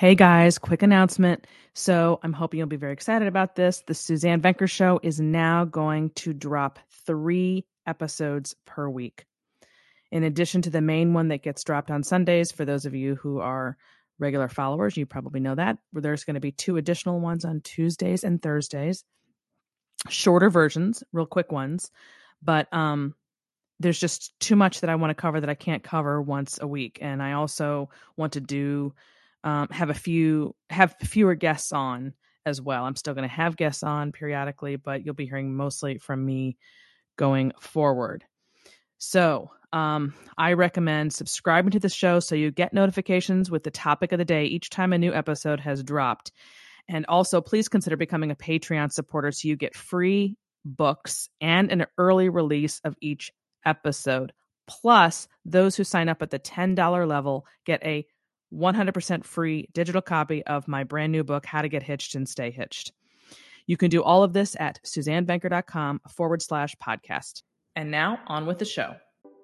Hey guys, quick announcement. So I'm hoping you'll be very excited about this. The Suzanne Venker Show is now going to drop 3 episodes per week. In addition to the main one that gets dropped on Sundays, for those of you who are regular followers, you probably know that. There's going to be 2 additional ones on Tuesdays and Thursdays. Shorter versions, real quick ones. But there's just too much that I want to cover that I can't cover once a week. And I also want to do have fewer guests on as well. I'm still going to have guests on periodically, but you'll be hearing mostly from me going forward. So I recommend subscribing to the show so you get notifications with the topic of the day each time a new episode has dropped. And also, please consider becoming a Patreon supporter so you get free books and an early release of each episode. Plus, those who sign up at the $10 level get a 100% free digital copy of my brand new book, How to Get Hitched and Stay Hitched. You can do all of this at SuzanneVenker.com/podcast. And now on with the show.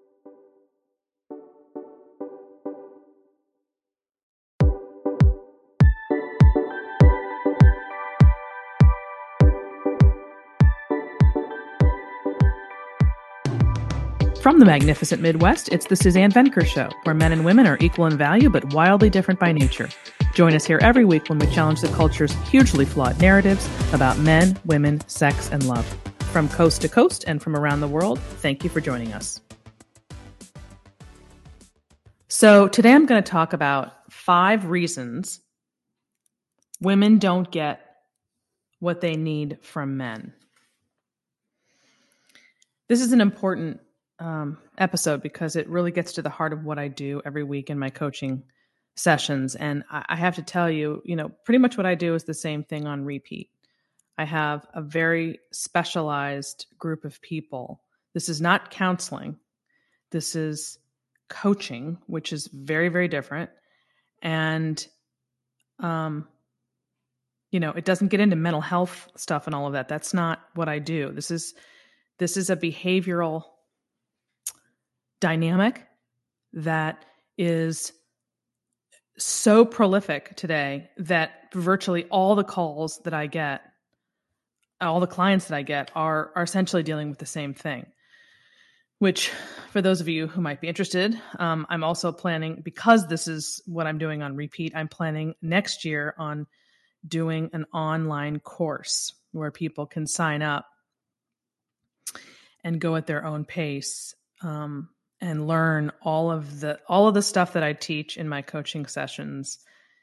From the magnificent Midwest, it's the Suzanne Venker Show, where men and women are equal in value but wildly different by nature. Join us here every week when we challenge the culture's hugely flawed narratives about men, women, sex, and love. From coast to coast and from around the world, thank you for joining us. So today I'm going to talk about 5 reasons women don't get what they need from men. This is an important episode because it really gets to the heart of what I do every week in my coaching sessions. And I have to tell you, pretty much what I do is the same thing on repeat. I have a very specialized group of people. This is not counseling. This is coaching, which is very, very different. And, it doesn't get into mental health stuff and all of that. That's not what I do. This is a behavioral dynamic that is so prolific today that virtually all the calls that I get, all the clients that I get are essentially dealing with the same thing, which for those of you who might be interested, I'm also planning, because this is what I'm doing on repeat, I'm planning next year on doing an online course where people can sign up and go at their own pace, and learn all of the stuff that I teach in my coaching sessions,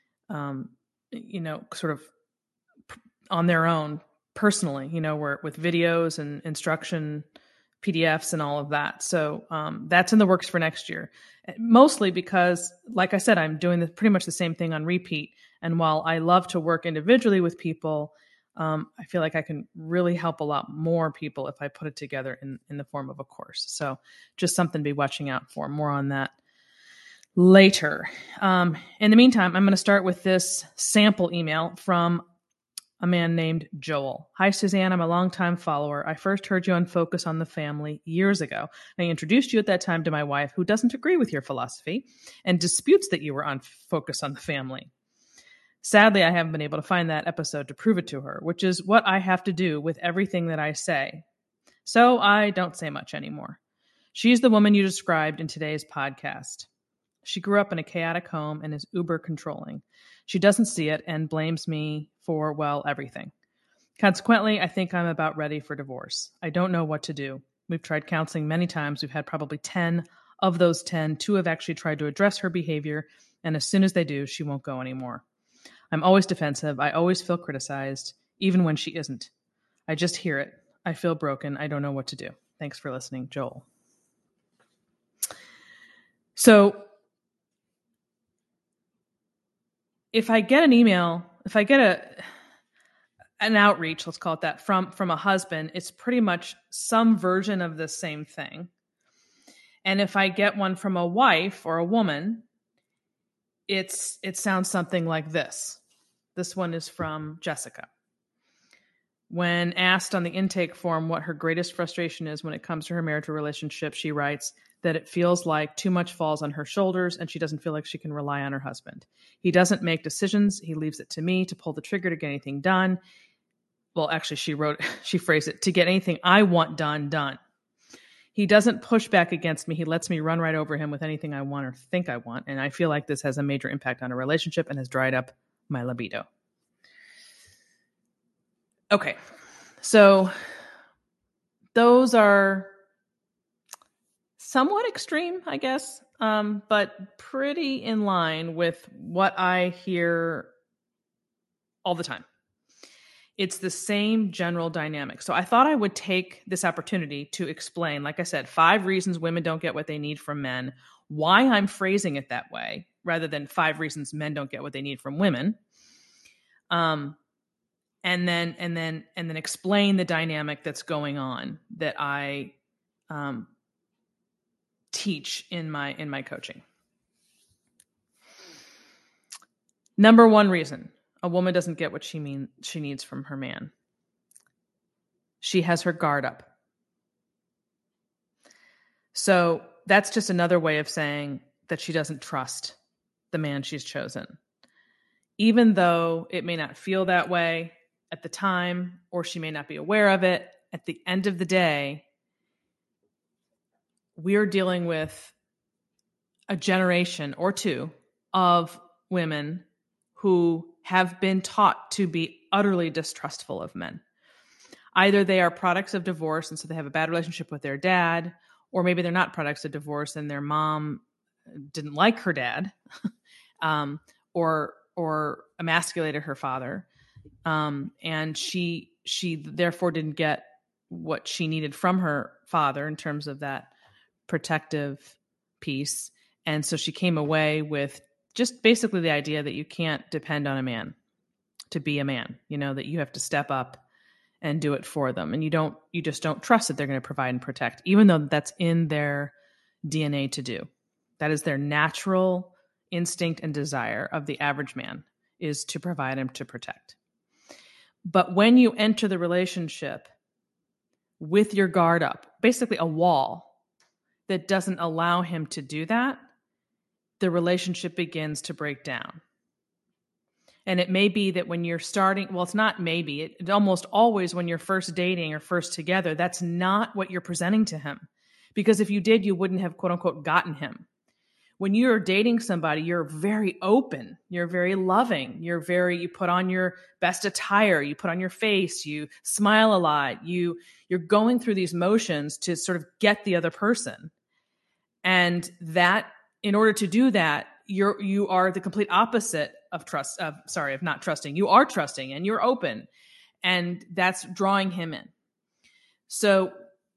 sort of on their own personally, where with videos and instruction PDFs and all of that. So that's in the works for next year, mostly because, like I said, I'm doing pretty much the same thing on repeat. And while I love to work individually with people, I feel like I can really help a lot more people if I put it together in the form of a course. So just something to be watching out for. More on that later. In the meantime, I'm going to start with this sample email from a man named Joel. Hi, Suzanne. I'm a longtime follower. I first heard you on Focus on the Family years ago. I introduced you at that time to my wife, who doesn't agree with your philosophy and disputes that you were on Focus on the Family. Sadly, I haven't been able to find that episode to prove it to her, which is what I have to do with everything that I say. So I don't say much anymore. She's the woman you described in today's podcast. She grew up in a chaotic home and is uber controlling. She doesn't see it and blames me for, everything. Consequently, I think I'm about ready for divorce. I don't know what to do. We've tried counseling many times. We've had probably 10 of those 10. 2 have actually tried to address her behavior, and as soon as they do, she won't go anymore. I'm always defensive. I always feel criticized, even when she isn't. I just hear it. I feel broken. I don't know what to do. Thanks for listening, Joel. So if I get an email, if I get an outreach, let's call it that, from a husband, it's pretty much some version of the same thing. And if I get one from a wife or a woman, it sounds something like this. This one is from Jessica. When asked on the intake form what her greatest frustration is when it comes to her marital relationship, she writes that it feels like too much falls on her shoulders and she doesn't feel like she can rely on her husband. He doesn't make decisions. He leaves it to me to pull the trigger to get anything done. Well, actually, she phrased it, to get anything I want done. He doesn't push back against me. He lets me run right over him with anything I want or think I want. And I feel like this has a major impact on our relationship and has dried up my libido. Okay. So those are somewhat extreme, I guess, but pretty in line with what I hear all the time. It's the same general dynamic. So I thought I would take this opportunity to explain, like I said, 5 reasons women don't get what they need from men, why I'm phrasing it that way, rather than 5 reasons men don't get what they need from women. And then explain the dynamic that's going on that I teach in my coaching. Number 1 reason a woman doesn't get what she needs from her man. She has her guard up. So that's just another way of saying that she doesn't trust the man she's chosen. Even though it may not feel that way at the time, or she may not be aware of it, at the end of the day, we're dealing with a generation or 2 of women who have been taught to be utterly distrustful of men. Either they are products of divorce, and so they have a bad relationship with their dad, or maybe they're not products of divorce and their mom didn't like her dad, or emasculated her father. And she therefore didn't get what she needed from her father in terms of that protective piece. And so she came away with just basically the idea that you can't depend on a man to be a man, that you have to step up and do it for them. And you just don't trust that they're going to provide and protect, even though that's in their DNA to do. That is their natural instinct and desire of the average man, is to provide and to protect. But when you enter the relationship with your guard up, basically a wall that doesn't allow him to do that, the relationship begins to break down. And it may be that when you're starting, well, it's not maybe, it almost always when you're first dating or first together, that's not what you're presenting to him. Because if you did, you wouldn't have, quote unquote, gotten him. When you're dating somebody, you're very open, you're very loving, you put on your best attire, you put on your face, you smile a lot, you're going through these motions to sort of get the other person. And that, in order to do that, you are the complete opposite of not trusting. You are trusting and you're open, and that's drawing him in. So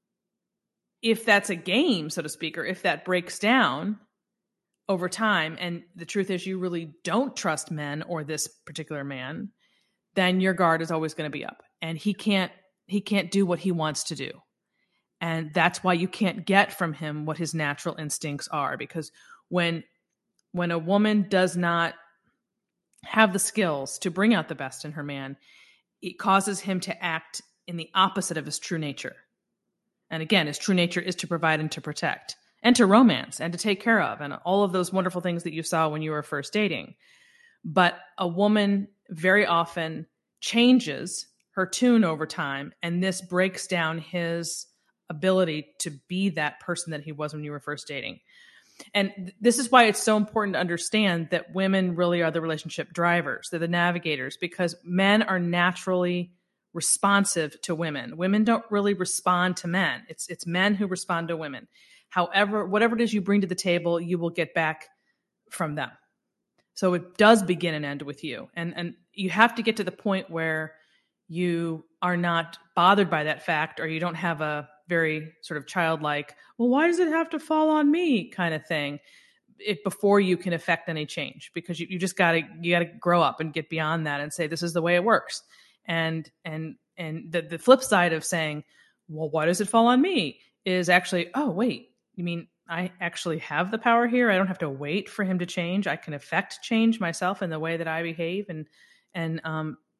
if that's a game, so to speak, or if that breaks down over time, and the truth is you really don't trust men or this particular man, then your guard is always going to be up, and he can't do what he wants to do. And that's why you can't get from him what his natural instincts are, because when a woman does not have the skills to bring out the best in her man, it causes him to act in the opposite of his true nature. And again, his true nature is to provide and to protect and to romance and to take care of, and all of those wonderful things that you saw when you were first dating. But a woman very often changes her tune over time, and this breaks down his ability to be that person that he was when you were first dating. And this is why it's so important to understand that women really are the relationship drivers. They're the navigators, because men are naturally responsive to women. Women don't really respond to men. It's men who respond to women. However, whatever it is you bring to the table, you will get back from them. So it does begin and end with you. And you have to get to the point where you are not bothered by that fact, or you don't have a very sort of childlike, well, why does it have to fall on me kind of thing, before you can affect any change, because you just gotta grow up and get beyond that and say, this is the way it works. And the flip side of saying, well, why does it fall on me, is actually, oh, wait, you mean I actually have the power here? I don't have to wait for him to change. I can affect change myself in the way that I behave and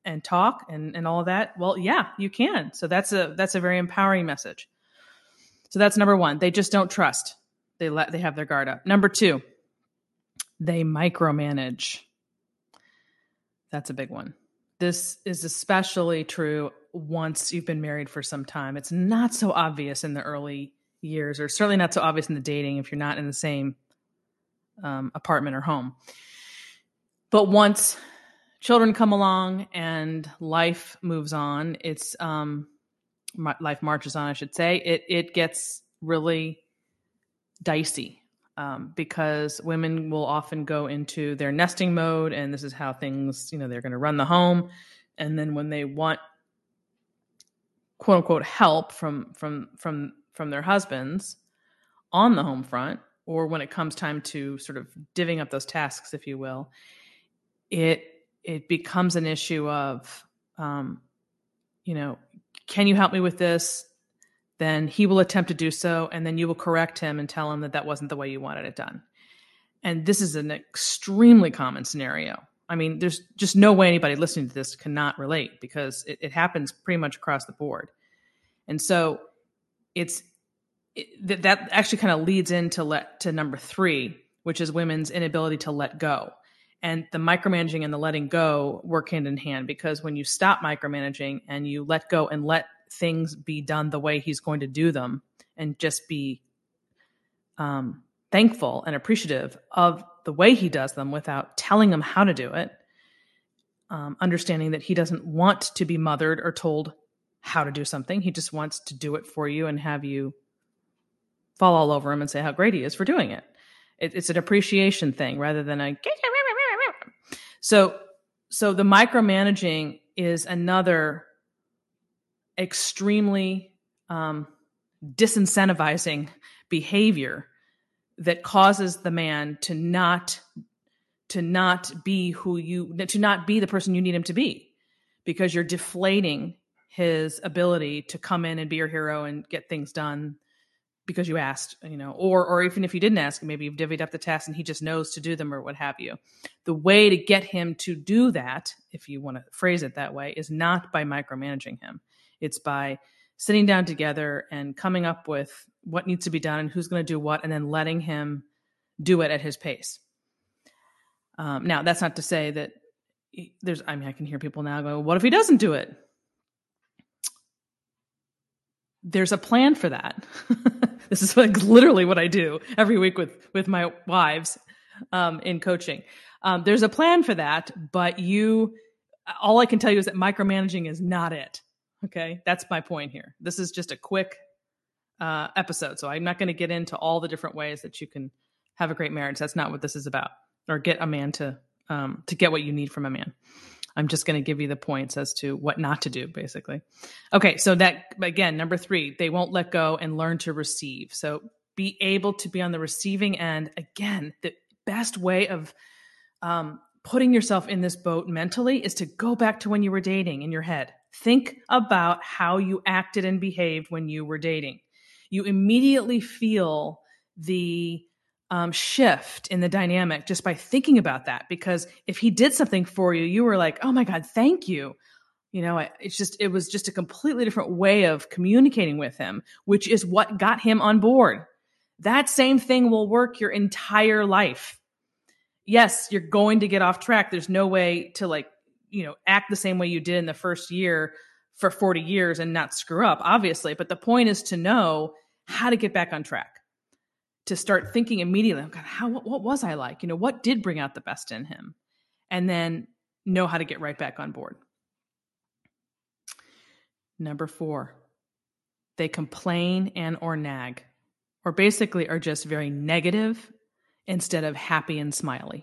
and talk and all of that? Well, yeah, you can. So that's a very empowering message. So that's number one. They just don't trust. They have their guard up. Number two, they micromanage. That's a big one. This is especially true once you've been married for some time. It's not so obvious in the early years, or certainly not so obvious in the dating if you're not in the same apartment or home. But once children come along and life moves on, life marches on, I should say, it gets really dicey. Because women will often go into their nesting mode, and this is how things, they're going to run the home. And then when they want, quote unquote, help from their husbands on the home front, or when it comes time to sort of divvying up those tasks, if you will, it becomes an issue of, can you help me with this? Then he will attempt to do so, and then you will correct him and tell him that wasn't the way you wanted it done. And this is an extremely common scenario. I mean, there's just no way anybody listening to this cannot relate, because it happens pretty much across the board. And so that actually kind of leads to number three, which is women's inability to let go. And the micromanaging and the letting go work hand in hand, because when you stop micromanaging and you let go and let things be done the way he's going to do them, and just be thankful and appreciative of the way he does them without telling him how to do it, understanding that he doesn't want to be mothered or told how to do something. He just wants to do it for you and have you fall all over him and say how great he is for doing it. It's an appreciation thing rather than a... So the micromanaging is another extremely disincentivizing behavior that causes the man to not be the person you need him to be, because you're deflating his ability to come in and be your hero and get things done because you asked, or even if you didn't ask, maybe you've divvied up the tasks and he just knows to do them or what have you. The way to get him to do that, if you want to phrase it that way, is not by micromanaging him. It's by sitting down together and coming up with what needs to be done and who's going to do what, and then letting him do it at his pace. Now, that's not to say that I can hear people now go, what if he doesn't do it? There's a plan for that. This is literally what I do every week with my wives in coaching. There's a plan for that, but all I can tell you is that micromanaging is not it. Okay, that's my point here. This is just a quick episode, so I'm not going to get into all the different ways that you can have a great marriage. That's not what this is about, or get a man to get what you need from a man. I'm just going to give you the points as to what not to do, basically. Okay, so that, again, number three, they won't let go and learn to receive. So be able to be on the receiving end. Again, the best way of putting yourself in this boat mentally is to go back to when you were dating in your head. Think about how you acted and behaved when you were dating. You immediately feel the shift in the dynamic just by thinking about that, because if he did something for you, you were like, oh my God, thank you. It was just a completely different way of communicating with him, which is what got him on board. That same thing will work your entire life. Yes, you're going to get off track. There's no way to act the same way you did in the first year for 40 years and not screw up, obviously. But the point is to know how to get back on track. To start thinking immediately, what was I like? What did bring out the best in him? And then know how to get right back on board. Number 4, they complain and or nag, or basically are just very negative instead of happy and smiley.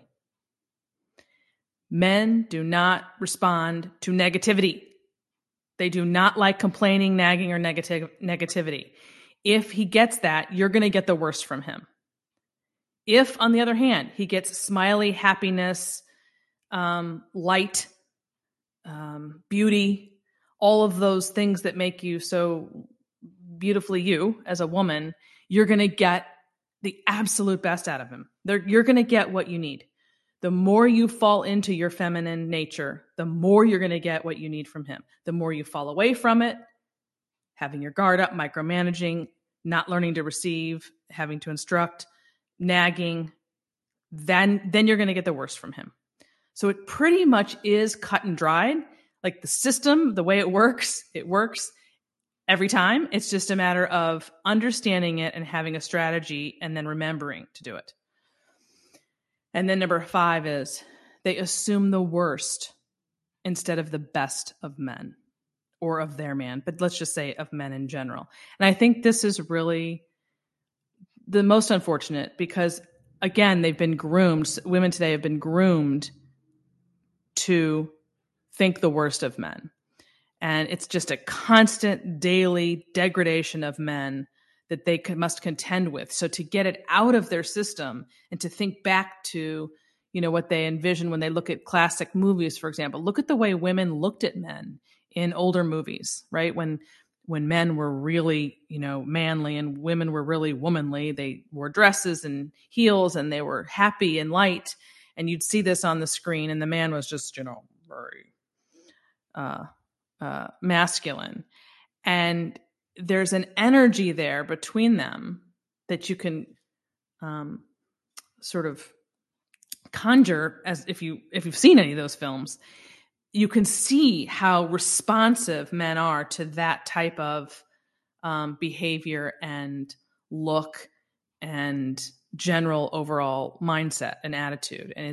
Men do not respond to negativity. They do not like complaining, nagging, or negativity. If he gets that, you're going to get the worst from him. If, on the other hand, he gets smiley, happiness, light, beauty, all of those things that make you so beautifully you as a woman, you're going to get the absolute best out of him. You're going to get what you need. The more you fall into your feminine nature, the more you're going to get what you need from him. The more you fall away from it, having your guard up, micromanaging, not learning to receive, having to instruct, nagging, then you're going to get the worst from him. So it pretty much is cut and dried. Like the system, the way it works every time. It's just a matter of understanding it and having a strategy and then remembering to do it. And then number 5 is they assume the worst instead of the best of men or of their man, but let's just say of men in general. And I think this is really the most unfortunate because, again, they've been groomed. Women today have been groomed to think the worst of men. And it's just a constant daily degradation of men that they must contend with. So to get it out of their system and to think back to, what they envision when they look at classic movies, for example, look at the way women looked at men in older movies, right? When men were really, manly and women were really womanly, they wore dresses and heels and they were happy and light. And you'd see this on the screen and the man was just, very masculine. And there's an energy there between them that you can sort of conjure, as if you've seen any of those films. You can see how responsive men are to that type of behavior and look and general overall mindset and attitude. And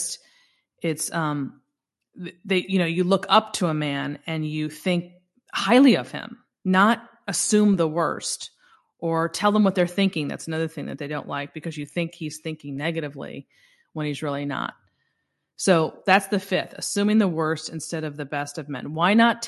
you look up to a man and you think highly of him, not assume the worst or tell them what they're thinking. That's another thing that they don't like, because you think he's thinking negatively when he's really not. So that's the 5th, assuming the worst instead of the best of men. Why not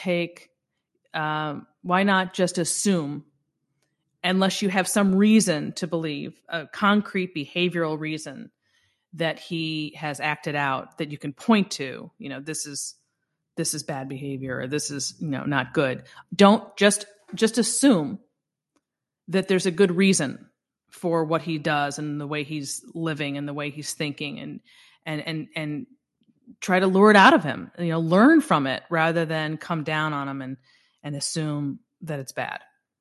just assume, unless you have some reason to believe, a concrete behavioral reason that he has acted out that you can point to, this is bad behavior, or this is, not good. Don't just assume that there's a good reason for what he does and the way he's living and the way he's thinking, and try to lure it out of him, learn from it rather than come down on him and assume that it's bad.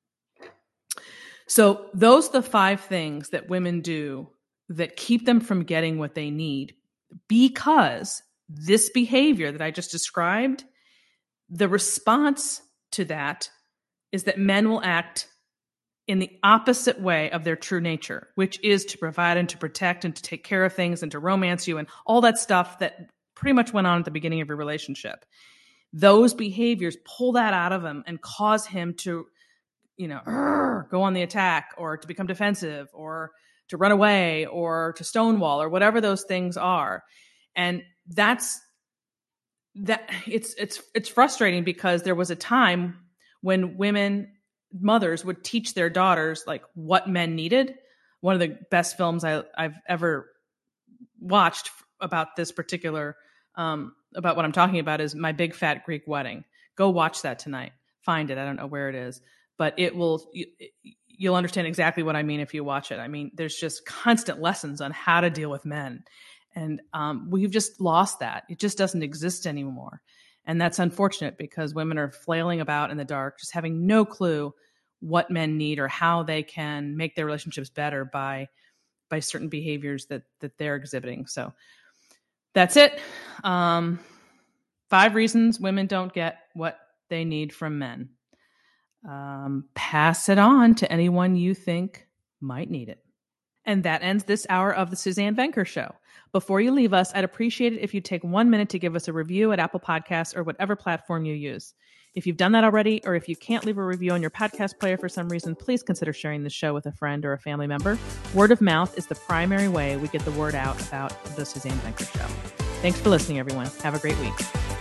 So those are the 5 things that women do that keep them from getting what they need, because this behavior that I just described, the response to that is that men will act in the opposite way of their true nature, which is to provide and to protect and to take care of things and to romance you and all that stuff that pretty much went on at the beginning of your relationship. Those behaviors pull that out of him and cause him to, go on the attack, or to become defensive, or to run away, or to stonewall, or whatever those things are. And it's frustrating, because there was a time when mothers would teach their daughters like what men needed. One of the best films I've ever watched about this particular, about what I'm talking about, is My Big Fat Greek Wedding. Go watch that tonight. Find it. I don't know where it is, but you'll understand exactly what I mean if you watch it. I mean, there's just constant lessons on how to deal with men. And we've just lost that. It just doesn't exist anymore. And that's unfortunate, because women are flailing about in the dark, just having no clue what men need or how they can make their relationships better by certain behaviors that they're exhibiting. So that's it. 5 reasons women don't get what they need from men. Pass it on to anyone you think might need it. And that ends this hour of the Suzanne Venker Show. Before you leave us, I'd appreciate it if you'd take 1 minute to give us a review at Apple Podcasts or whatever platform you use. If you've done that already, or if you can't leave a review on your podcast player for some reason, please consider sharing the show with a friend or a family member. Word of mouth is the primary way we get the word out about the Suzanne Venker Show. Thanks for listening, everyone. Have a great week.